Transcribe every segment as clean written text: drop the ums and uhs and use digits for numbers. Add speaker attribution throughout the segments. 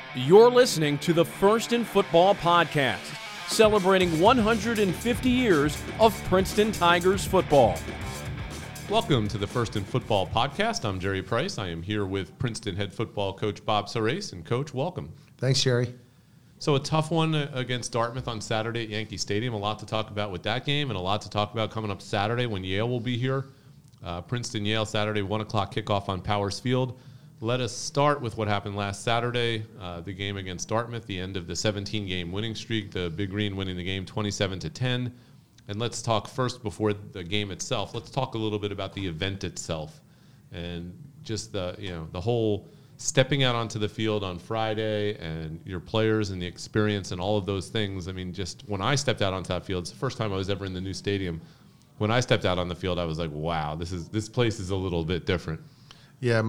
Speaker 1: You're listening to the First in Football podcast, celebrating 150 years of Princeton Tigers football.
Speaker 2: Welcome to the First in Football podcast. I'm Jerry Price. I am here with Princeton head football coach Bob Sarace. And Coach, welcome.
Speaker 3: Thanks, Jerry.
Speaker 2: So a tough one against Dartmouth on Saturday at Yankee Stadium. A lot to talk about with that game and a lot to talk about coming up Saturday when Yale will be here. Princeton-Yale Saturday, 1 o'clock kickoff on Powers Field. Let us start with what happened last Saturday, the game against Dartmouth, the end of the 17-game winning streak, the Big Green winning the game 27-10. And let's talk first, before the game itself, let's talk a little bit about the event itself and just the whole stepping out onto the field on Friday and your players and the experience and all of those things. I mean, just when I stepped out onto that field, it's the first time I was ever in the new stadium. When I stepped out on the field, I was like, wow, this place is a little bit different.
Speaker 3: Yeah,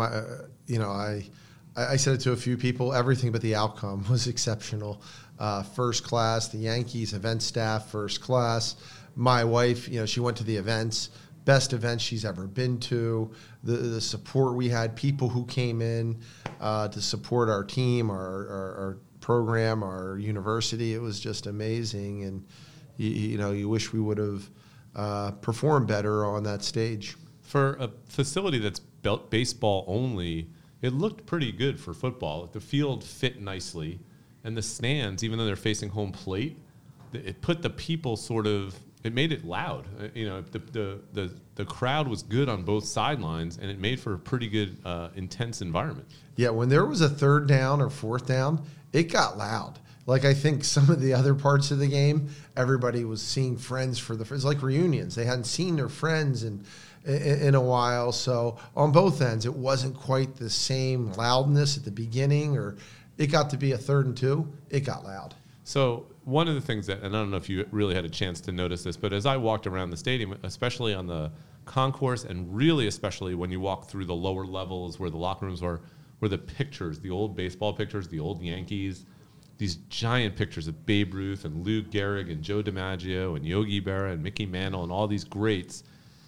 Speaker 3: I said it to a few people. Everything but the outcome was exceptional. First class, the Yankees event staff, first class. My wife, she went to the events, best events she's ever been to. The support we had, people who came in to support our team, our program, our university. It was just amazing, and you wish we would have performed better on that stage.
Speaker 2: For a facility that's built baseball only, it looked pretty good for football. The field fit nicely, and the stands, even though they're facing home plate, it put the people it made it loud. The crowd was good on both sidelines, and it made for a pretty good, intense environment. Yeah,
Speaker 3: when there was a third down or fourth down, it got loud. Like, I think some of the other parts of the game, everybody was seeing friends it's like reunions. They hadn't seen their friends in a while. So on both ends, it wasn't quite the same loudness at the beginning, or it got to be a 3rd and 2. It got loud.
Speaker 2: So one of the things that, and I don't know if you really had a chance to notice this, but as I walked around the stadium, especially on the concourse, and really especially when you walk through the lower levels where the locker rooms were the pictures, the old baseball pictures, the old Yankees, these giant pictures of Babe Ruth and Lou Gehrig and Joe DiMaggio and Yogi Berra and Mickey Mantle and all these greats.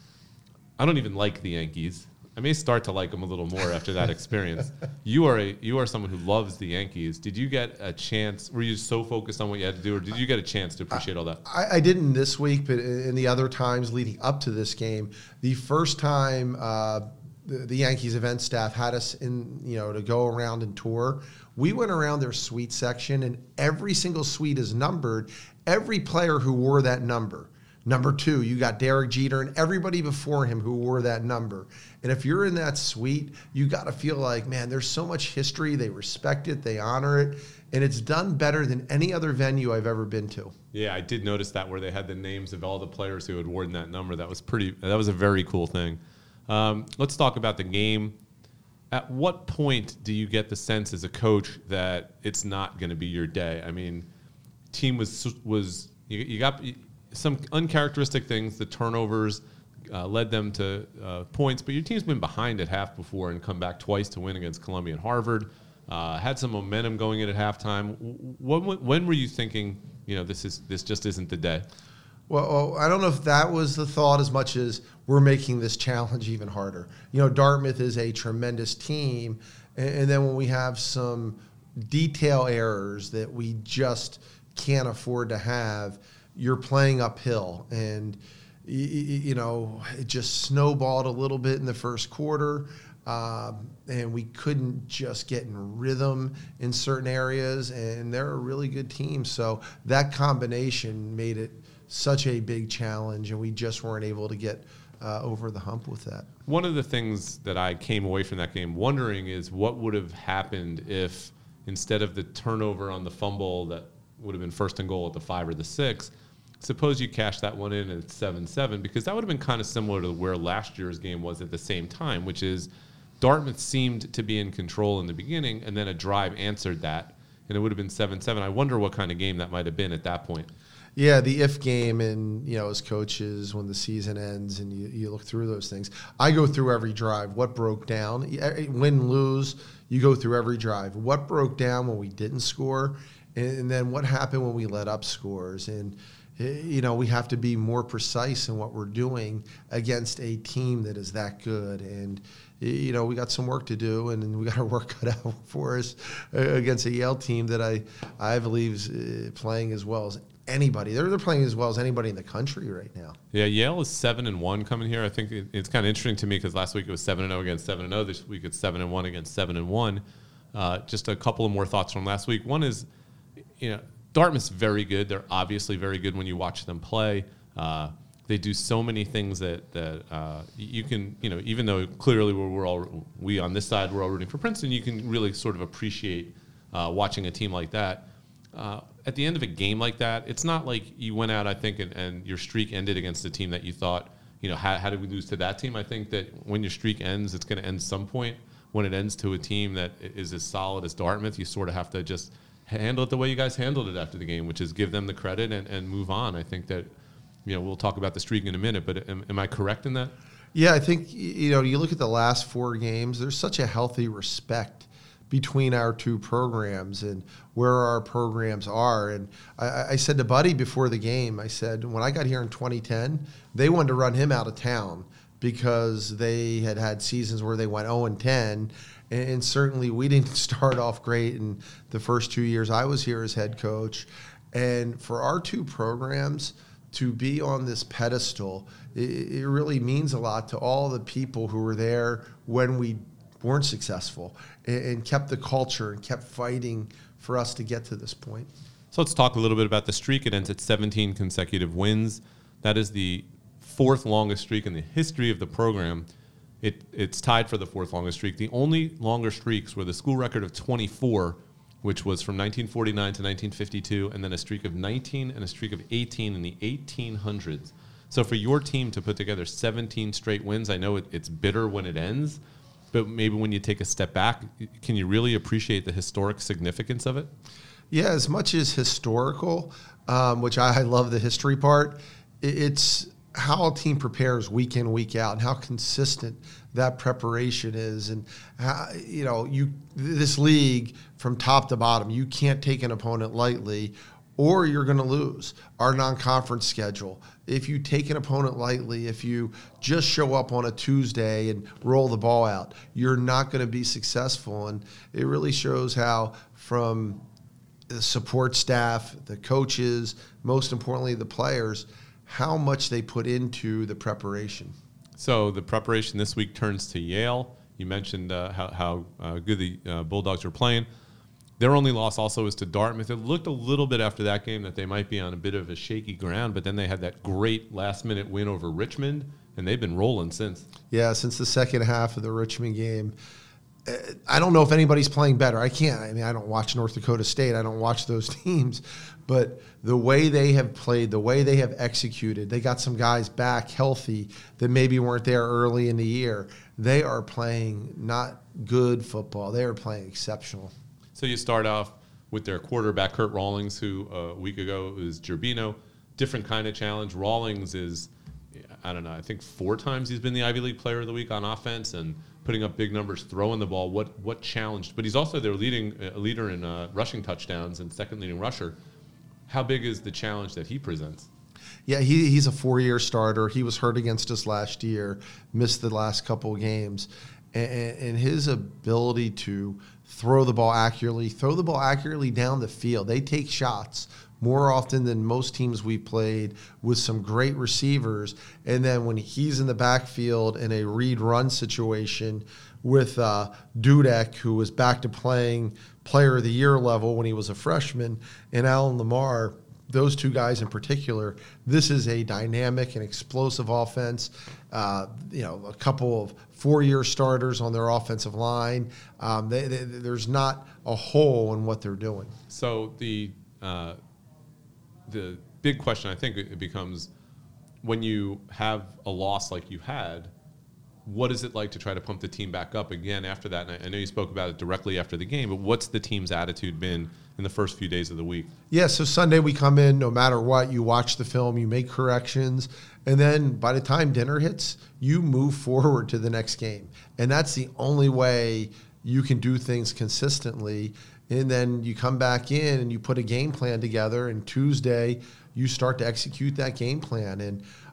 Speaker 2: I don't even like the Yankees. I may start to like them a little more after that experience. You are someone who loves the Yankees. Did you get a chance? Were you so focused on what you had to do, or did you get a chance to appreciate all that?
Speaker 3: I didn't this week, but in the other times leading up to this game, the first time the Yankees event staff had us to go around and tour, we went around their suite section, and every single suite is numbered. Every player who wore that number. Number 2, you got Derek Jeter and everybody before him who wore that number. And if you're in that suite, you got to feel like, man, there's so much history. They respect it. They honor it. And it's done better than any other venue I've ever been to.
Speaker 2: Yeah, I did notice that, where they had the names of all the players who had worn that number. That was a very cool thing. Let's talk about the game. At what point do you get the sense as a coach that it's not going to be your day? I mean, team was you got some uncharacteristic things. The turnovers led them to points, but your team's been behind at half before and come back twice to win against Columbia and Harvard. Had some momentum going in at halftime. When were you thinking, this just isn't the day?
Speaker 3: Well, I don't know if that was the thought as much as we're making this challenge even harder. Dartmouth is a tremendous team, and then when we have some detail errors that we just can't afford to have, you're playing uphill. And, it just snowballed a little bit in the first quarter, and we couldn't just get in rhythm in certain areas, and they're a really good team. So that combination made it such a big challenge, and we just weren't able to get over the hump with that.
Speaker 2: One of the things that I came away from that game wondering is what would have happened if, instead of the turnover on the fumble that would have been 1st and goal at the 5 or the 6, suppose you cash that one in at 7-7, because that would have been kind of similar to where last year's game was at the same time, which is Dartmouth seemed to be in control in the beginning, and then a drive answered that, and it would have been 7-7. I wonder what kind of game that might have been at that point.
Speaker 3: Yeah, the if game, and as coaches, when the season ends and you look through those things, I go through every drive. What broke down? Win, lose, you go through every drive. What broke down when we didn't score, and then what happened when we let up scores? And we have to be more precise in what we're doing against a team that is that good. And we got some work to do, and we got our work cut out for us against a Yale team that I believe is playing as well as anybody. They're playing as well as anybody in the country right now.
Speaker 2: Yeah, Yale is 7-1 coming here. I think it's kind of interesting to me because last week it was 7-0 against 7-0. This week it's 7-1 against 7-1. Just a couple of more thoughts from last week. One is, Dartmouth's very good. They're obviously very good when you watch them play. They do so many things that you can, even though clearly we on this side, we're all rooting for Princeton, you can really sort of appreciate watching a team like that. At the end of a game like that, it's not like you went out, I think, and your streak ended against a team that you thought, how did we lose to that team? I think that when your streak ends, it's going to end some point. When it ends to a team that is as solid as Dartmouth, you sort of have to just handle it the way you guys handled it after the game, which is give them the credit and move on. I think that, we'll talk about the streak in a minute, but am I correct in that?
Speaker 3: Yeah, I think, you look at the last 4 games, there's such a healthy respect between our two programs and where our programs are. And I said to Buddy before the game, I said, when I got here in 2010, they wanted to run him out of town because they had seasons where they went 0-10. And certainly we didn't start off great in the first 2 years I was here as head coach. And for our two programs to be on this pedestal, it really means a lot to all the people who were there when we weren't successful and kept the culture and kept fighting for us to get to this point.
Speaker 2: So let's talk a little bit about the streak. It ends at 17 consecutive wins. That is the 4th longest streak in the history of the program. It's tied for the 4th longest streak. The only longer streaks were the school record of 24, which was from 1949 to 1952, and then a streak of 19 and a streak of 18 in the 1800s. So for your team to put together 17 straight wins, I know it's bitter when it ends, but maybe when you take a step back, can you really appreciate the historic significance of it?
Speaker 3: Yeah, as much as historical, which I love the history part, it's how a team prepares week in, week out, and how consistent that preparation is. And how, this league from top to bottom, you can't take an opponent lightly or you're going to lose. Our non-conference schedule, if you take an opponent lightly, if you just show up on a Tuesday and roll the ball out, you're not going to be successful. And it really shows how from the support staff, the coaches, most importantly the players, how much they put into the preparation.
Speaker 2: So the preparation this week turns to Yale. You mentioned how good the Bulldogs are playing. Their only loss also is to Dartmouth. It looked a little bit after that game that they might be on a bit of a shaky ground, but then they had that great last-minute win over Richmond, and they've been rolling since.
Speaker 3: Yeah, since the second half of the Richmond game. I don't know if anybody's playing better. I don't watch North Dakota State. I don't watch those teams. But the way they have played, the way they have executed, they got some guys back healthy that maybe weren't there early in the year. They are playing not good football. They are playing exceptional.
Speaker 2: So you start off with their quarterback, Kurt Rawlings, who a week ago was Gerbino. Different kind of challenge. Rawlings is, I think 4 times he's been the Ivy League Player of the Week on offense and putting up big numbers, throwing the ball. What challenged? But he's also their leader in rushing touchdowns and second leading rusher. How big is the challenge that he presents?
Speaker 3: Yeah, he's a 4-year starter. He was hurt against us last year, missed the last couple of games. And his ability to throw the ball accurately down the field. They take shots more often than most teams we've played with some great receivers. And then when he's in the backfield in a read-run situation with Dudek, who was back to playing Player of the Year level when he was a freshman, and Alan Lamar, those two guys in particular, this is a dynamic and explosive offense. A couple of 4-year starters on their offensive line. There's not a hole in what they're doing.
Speaker 2: So the big question, I think, it becomes when you have a loss like you had, what is it like to try to pump the team back up again after that? And I know you spoke about it directly after the game, but what's the team's attitude been in the first few days of the week?
Speaker 3: Yeah, so Sunday we come in, no matter what, you watch the film, you make corrections, and then by the time dinner hits, you move forward to the next game. And that's the only way you can do things consistently. And then you come back in and you put a game plan together, and Tuesday you start to execute that game plan. And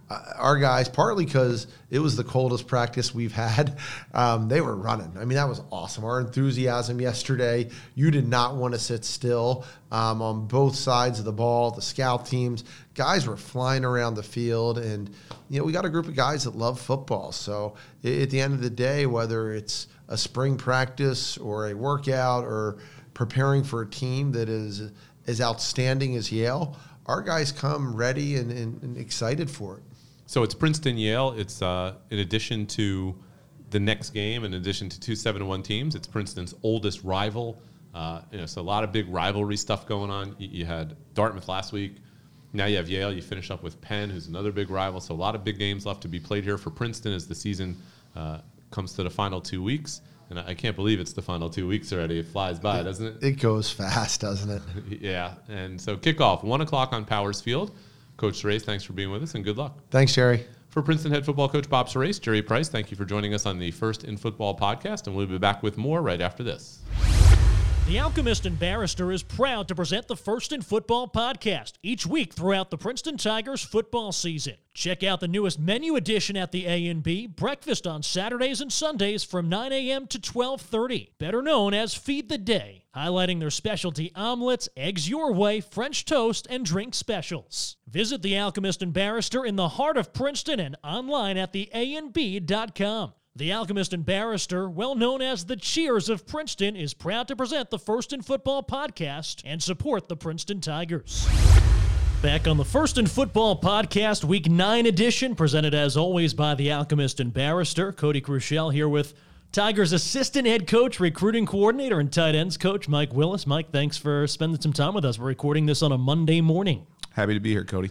Speaker 3: our guys, partly because it was the coldest practice we've had, they were running. I mean, that was awesome. Our enthusiasm yesterday, you did not want to sit still on both sides of the ball. The scout teams, guys were flying around the field, and we got a group of guys that love football. So at the end of the day, whether it's a spring practice or a workout or preparing for a team that is as outstanding as Yale, our guys come ready and excited for it.
Speaker 2: So it's Princeton-Yale. It's in addition to the next game, in addition to two 7-1 teams, it's Princeton's oldest rival. So a lot of big rivalry stuff going on. You had Dartmouth last week. Now you have Yale. You finish up with Penn, who's another big rival. So a lot of big games left to be played here for Princeton as the season comes to the final 2 weeks. And I can't believe it's the final 2 weeks already. It flies by, doesn't it?
Speaker 3: It goes fast, doesn't it?
Speaker 2: Yeah. And so kickoff, 1 o'clock on Powers Field. Coach Serace, thanks for being with us, and good luck.
Speaker 3: Thanks, Jerry.
Speaker 2: For Princeton head football coach Bob Serace, Jerry Price, thank you for joining us on the First in Football podcast, and we'll be back with more right after this.
Speaker 4: The Alchemist and Barrister is proud to present the First in Football podcast each week throughout the Princeton Tigers football season. Check out the newest menu edition at the A&B, breakfast on Saturdays and Sundays from 9 a.m. to 12:30, better known as Feed the Day, highlighting their specialty omelets, eggs your way, French toast, and drink specials. Visit the Alchemist and Barrister in the heart of Princeton and online at theanb.com. The Alchemist and Barrister, well known as the Cheers of Princeton, is proud to present the First in Football podcast and support the Princeton Tigers. Back on the First in Football podcast, Week 9 edition, presented as always by the Alchemist and Barrister. Cody Cruciel here with Tigers assistant head coach, recruiting coordinator, and tight ends coach Mike Willis. Mike, thanks for spending some time with us. We're recording this on a Monday morning.
Speaker 5: Happy to be here, Cody.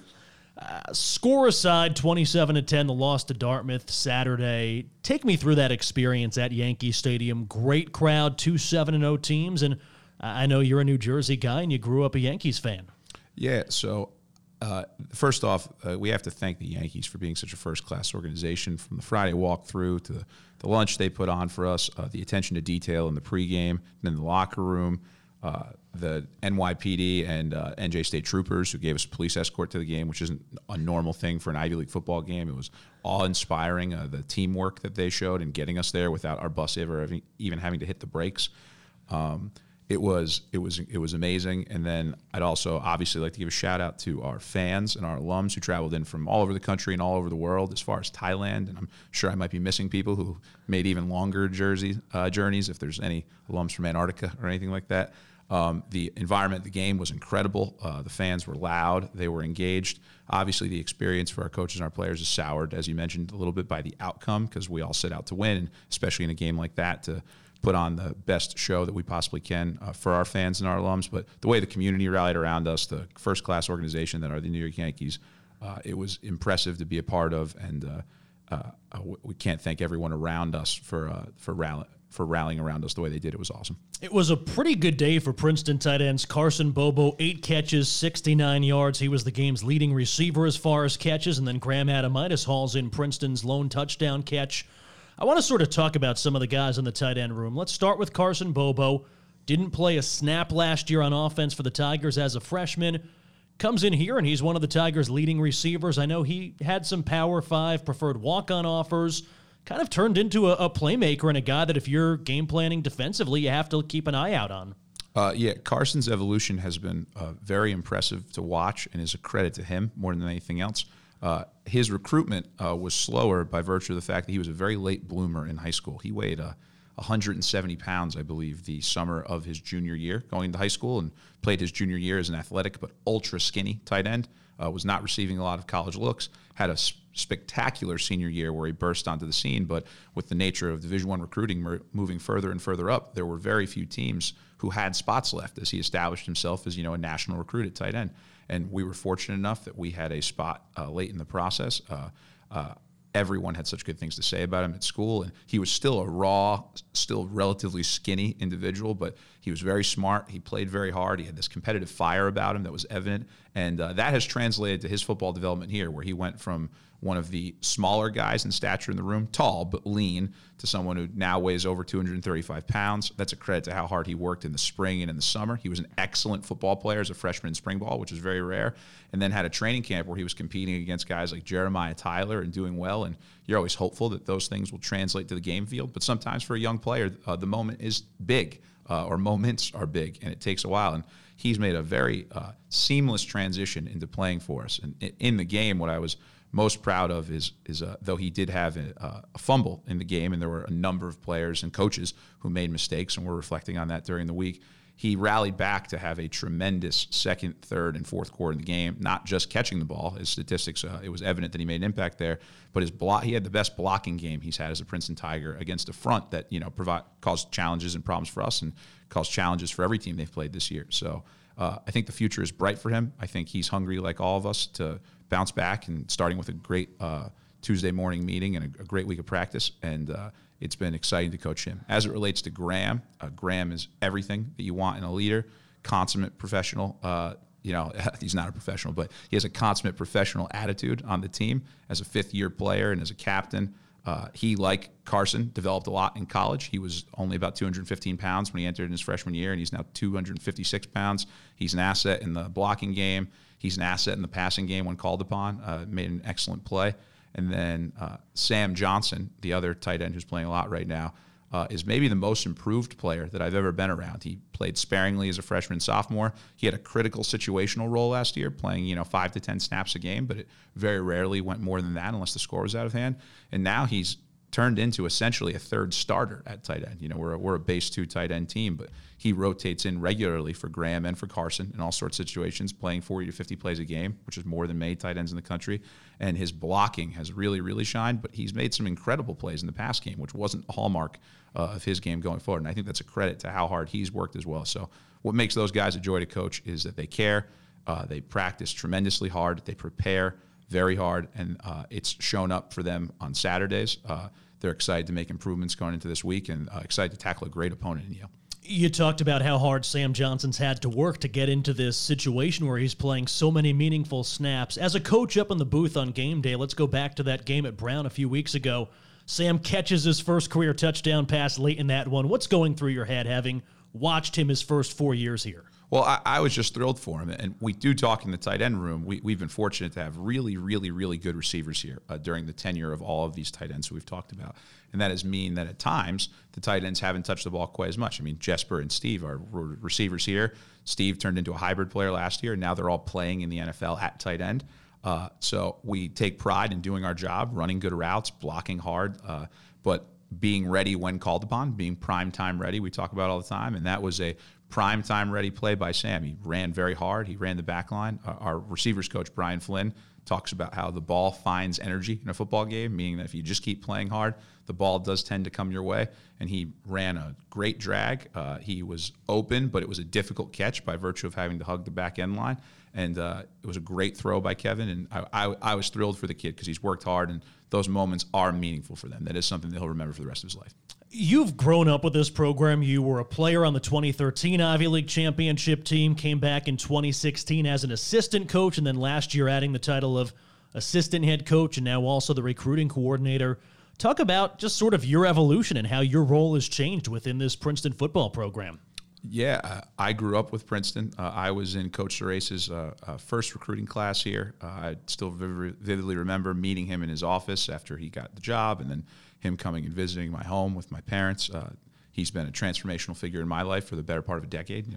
Speaker 4: Score aside, 27-10, the loss to Dartmouth Saturday. Take me through that experience at Yankee Stadium. Great crowd, 2 7-0 teams, and I know you're a New Jersey guy and you grew up a Yankees fan.
Speaker 5: Yeah, so first off, we have to thank the Yankees for being such a first-class organization, from the Friday walkthrough to the lunch they put on for us, the attention to detail in the pregame, and in the locker room, the NYPD and NJ State Troopers who gave us a police escort to the game, which isn't a normal thing for an Ivy League football game. It was awe-inspiring, the teamwork that they showed in getting us there without our bus ever even having to hit the brakes. It was amazing. And then I'd also obviously like to give a shout out to our fans and our alums who traveled in from all over the country and all over the world, as far as Thailand. And I'm sure I might be missing people who made even longer journeys if there's any alums from Antarctica or anything like that. The environment of the game was incredible. The fans were loud. They were engaged. Obviously, the experience for our coaches and our players is soured, as you mentioned, a little bit by the outcome, because we all set out to win, and especially in a game like that, to put on the best show that we possibly can for our fans and our alums. But the way the community rallied around us, the first-class organization that are the New York Yankees, it was impressive to be a part of, and we can't thank everyone around us for rallying around us the way they did. It was awesome.
Speaker 4: It was a pretty good day for Princeton tight ends. Carson Bobo, 8 catches, 69 yards. He was the game's leading receiver as far as catches, and then Graham Adamitis hauls in Princeton's lone touchdown catch. I want to sort of talk about some of the guys in the tight end room. Let's start with Carson Bobo. Didn't play a snap last year on offense for the Tigers as a freshman. Comes in here, and he's one of the Tigers' leading receivers. I know he had some Power 5 preferred walk-on offers. Kind of turned into a playmaker and a guy that if you're game planning defensively, you have to keep an eye out on.
Speaker 5: Yeah, Carson's evolution has been very impressive to watch, and is a credit to him more than anything else. His recruitment was slower by virtue of the fact that he was a very late bloomer in high school. He weighed 170 pounds, I believe, the summer of his junior year going into high school, and played his junior year as an athletic but ultra skinny tight end. Was not receiving a lot of college looks. Had a spectacular senior year where he burst onto the scene, but with the nature of Division I recruiting moving further and further up, there were very few teams who had spots left as he established himself as, a national recruit at tight end. And we were fortunate enough that we had a spot late in the process. Everyone had such good things to say about him at school, and he was still a raw, still relatively skinny individual, but he was very smart. He played very hard. He had this competitive fire about him that was evident, and that has translated to his football development here, where he went from one of the smaller guys in stature in the room, tall but lean, to someone who now weighs over 235 pounds. That's a credit to how hard he worked in the spring and in the summer. He was an excellent football player as a freshman in spring ball, which is very rare, and then had a training camp where he was competing against guys like Jeremiah Tyler and doing well, and you're always hopeful that those things will translate to the game field. But sometimes for a young player, the moment is big, or moments are big, and it takes a while. And he's made a very seamless transition into playing for us. And in the game, what I was most proud of is though he did have a fumble in the game, and there were a number of players and coaches who made mistakes, and we're reflecting on that during the week, he rallied back to have a tremendous second, third, and fourth quarter in the game, not just catching the ball. His statistics, it was evident that he made an impact there, but he had the best blocking game he's had as a Princeton Tiger against a front that caused challenges and problems for us and caused challenges for every team they've played this year. So I think the future is bright for him. I think he's hungry, like all of us, to bounce back, and starting with a great Tuesday morning meeting and a great week of practice. And it's been exciting to coach him. As it relates to Graham, Graham is everything that you want in a leader, consummate professional. He's not a professional, but he has a consummate professional attitude on the team as a fifth-year player and as a captain. He, like Carson, developed a lot in college. He was only about 215 pounds when he entered in his freshman year, and he's now 256 pounds. He's an asset in the blocking game. He's an asset in the passing game when called upon. Made an excellent play. And then Sam Johnson, the other tight end who's playing a lot right now, is maybe the most improved player that I've ever been around. He played sparingly as a freshman and sophomore. He had a critical situational role last year, playing 5 to 10 snaps a game, but it very rarely went more than that unless the score was out of hand. And now he's turned into essentially a third starter at tight end. We're a base 2 tight end team, but he rotates in regularly for Graham and for Carson in all sorts of situations, playing 40 to 50 plays a game, which is more than many tight ends in the country. And his blocking has really, really shined, but he's made some incredible plays in the pass game, which wasn't a hallmark of his game going forward. And I think that's a credit to how hard he's worked as well. So what makes those guys a joy to coach is that they care, they practice tremendously hard, they prepare very hard, and it's shown up for them on Saturdays. They're excited to make improvements going into this week, and excited to tackle a great opponent in Yale.
Speaker 4: You talked about how hard Sam Johnson's had to work to get into this situation where he's playing so many meaningful snaps. As a coach up in the booth on game day, let's go back to that game at Brown a few weeks ago. Sam catches his first career touchdown pass late in that one. What's going through your head having watched him his first 4 years here?
Speaker 5: Well, I was just thrilled for him. And we do talk in the tight end room. We've been fortunate to have really, really, really good receivers here during the tenure of all of these tight ends who we've talked about. And that has mean that at times the tight ends haven't touched the ball quite as much. I mean, Jesper and Steve are receivers here. Steve turned into a hybrid player last year, and now they're all playing in the NFL at tight end. So we take pride in doing our job, running good routes, blocking hard, but being ready when called upon, being prime time ready, we talk about all the time. And that was a prime time ready play by Sam. He ran very hard. He ran the back line. Our receivers coach, Brian Flynn, talks about how the ball finds energy in a football game, meaning that if you just keep playing hard, the ball does tend to come your way. And he ran a great drag. He was open, but it was a difficult catch by virtue of having to hug the back end line. And it was a great throw by Kevin. And I was thrilled for the kid because he's worked hard, and those moments are meaningful for them. That is something that he'll remember for the rest of his life.
Speaker 4: You've grown up with this program. You were a player on the 2013 Ivy League championship team, came back in 2016 as an assistant coach, and then last year adding the title of assistant head coach and now also the recruiting coordinator. Talk about just sort of your evolution and how your role has changed within this Princeton football program.
Speaker 5: Yeah, I grew up with Princeton. I was in Coach Surace's first recruiting class here. I still vividly remember meeting him in his office after he got the job, and then him coming and visiting my home with my parents. He's been a transformational figure in my life for the better part of a decade,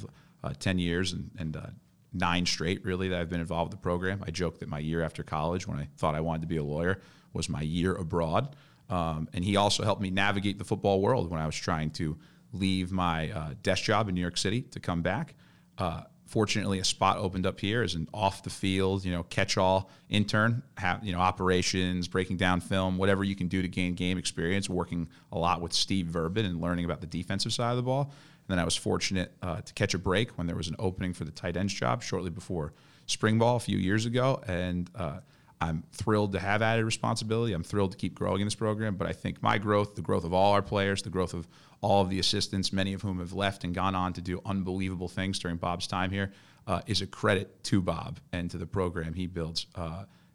Speaker 5: 10 years and 9 straight, really, that I've been involved with the program. I joke that my year after college, when I thought I wanted to be a lawyer, was my year abroad. And he also helped me navigate the football world when I was trying to leave my desk job in New York City to come back. Fortunately, a spot opened up here as an off-the-field, catch-all intern, operations, breaking down film, whatever you can do to gain game experience, working a lot with Steve Verbin and learning about the defensive side of the ball. And then I was fortunate to catch a break when there was an opening for the tight ends job shortly before spring ball a few years ago. And I'm thrilled to have added responsibility. I'm thrilled to keep growing in this program. But I think my growth, the growth of all our players, the growth of all of the assistants, many of whom have left and gone on to do unbelievable things during Bob's time here, is a credit to Bob and to the program he builds.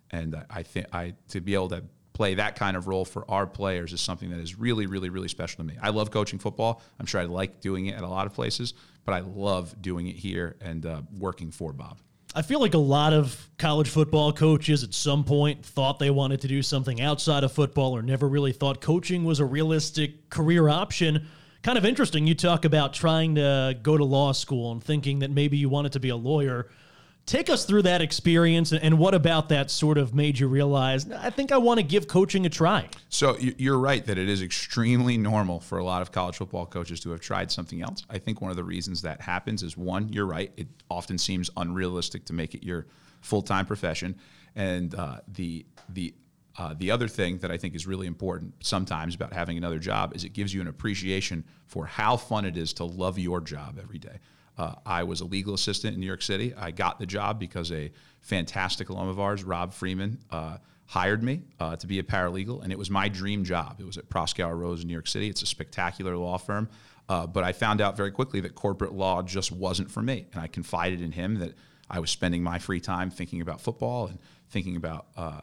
Speaker 5: And I think to be able to play that kind of role for our players is something that is really, really, really special to me. I love coaching football. I'm sure I like doing it at a lot of places, but I love doing it here and working for Bob.
Speaker 4: I feel like a lot of college football coaches at some point thought they wanted to do something outside of football or never really thought coaching was a realistic career option. Kind of interesting. You talk about trying to go to law school and thinking that maybe you wanted to be a lawyer. Take us through that experience, and what about that sort of made you realize, I think I want to give coaching a try?
Speaker 5: So you're right that it is extremely normal for a lot of college football coaches to have tried something else. I think one of the reasons that happens is, one, you're right, it often seems unrealistic to make it your full-time profession. And the other thing that I think is really important sometimes about having another job is it gives you an appreciation for how fun it is to love your job every day. I was a legal assistant in New York City. I got the job because a fantastic alum of ours, Rob Freeman, hired me to be a paralegal, and it was my dream job. It was at Proskauer Rose in New York City. It's a spectacular law firm, but I found out very quickly that corporate law just wasn't for me, and I confided in him that I was spending my free time thinking about football and thinking about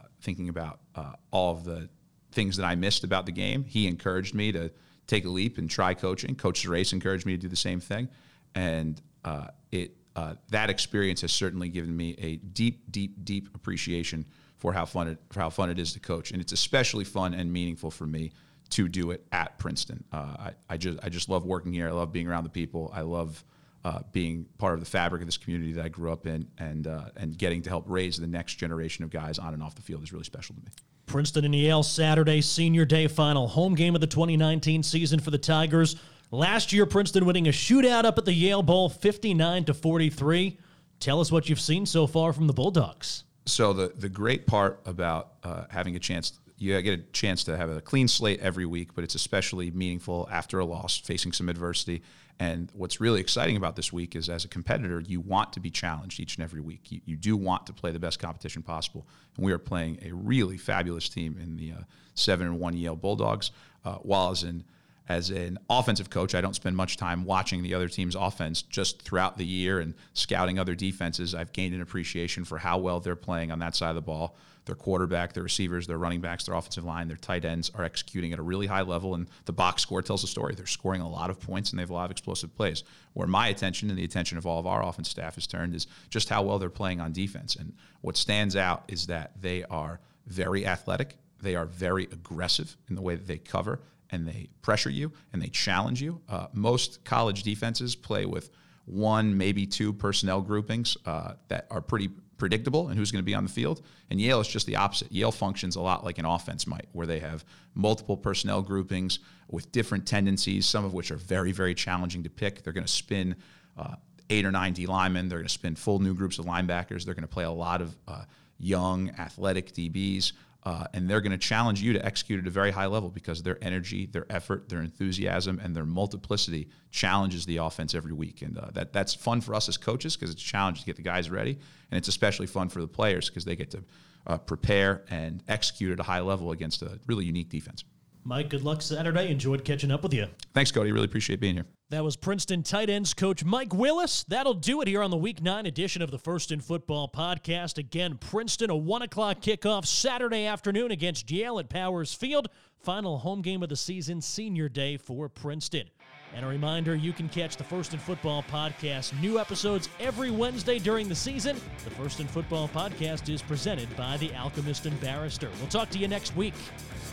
Speaker 5: all of the things that I missed about the game. He encouraged me to take a leap and try coaching. Coach Zerace encouraged me to do the same thing. And that experience has certainly given me a deep, deep, deep appreciation for how fun it is to coach, and it's especially fun and meaningful for me to do it at Princeton. I just love working here. I love being around the people. I love being part of the fabric of this community that I grew up in, and getting to help raise the next generation of guys on and off the field is really special to me.
Speaker 4: Princeton and Yale Saturday, Senior Day final, home game of the 2019 season for the Tigers. Last year, Princeton winning a shootout up at the Yale Bowl, 59-43. Tell us what you've seen so far from the Bulldogs.
Speaker 5: So the great part about having a chance, you get a chance to have a clean slate every week, but it's especially meaningful after a loss, facing some adversity. And what's really exciting about this week is, as a competitor, you want to be challenged each and every week. You do want to play the best competition possible. And we are playing a really fabulous team in the 7-1 Yale Bulldogs, while as an offensive coach, I don't spend much time watching the other team's offense. Just throughout the year and scouting other defenses, I've gained an appreciation for how well they're playing on that side of the ball. Their quarterback, their receivers, their running backs, their offensive line, their tight ends are executing at a really high level, and the box score tells a story. They're scoring a lot of points, and they have a lot of explosive plays. Where my attention and the attention of all of our offense staff is turned is just how well they're playing on defense. And what stands out is that they are very athletic. They are very aggressive in the way that they cover, and they pressure you, and they challenge you. Most college defenses play with one, maybe two personnel groupings that are pretty predictable and who's going to be on the field. And Yale is just the opposite. Yale functions a lot like an offense might, where they have multiple personnel groupings with different tendencies, some of which are very, very challenging to pick. They're going to spin 8 or 9 D linemen. They're going to spin full new groups of linebackers. They're going to play a lot of young, athletic DBs. And they're going to challenge you to execute at a very high level because their energy, their effort, their enthusiasm, and their multiplicity challenges the offense every week. And that's fun for us as coaches because it's a challenge to get the guys ready. And it's especially fun for the players because they get to prepare and execute at a high level against a really unique defense.
Speaker 4: Mike, good luck Saturday. Enjoyed catching up with you.
Speaker 5: Thanks, Cody. Really appreciate being here.
Speaker 4: That was Princeton tight ends coach Mike Willis. That'll do it here on the Week 9 edition of the First in Football podcast. Again, Princeton, a 1 o'clock kickoff Saturday afternoon against Yale at Powers Field. Final home game of the season, Senior Day for Princeton. And a reminder, you can catch the First in Football podcast, new episodes every Wednesday during the season. The First in Football podcast is presented by The Alchemist and Barrister. We'll talk to you next week.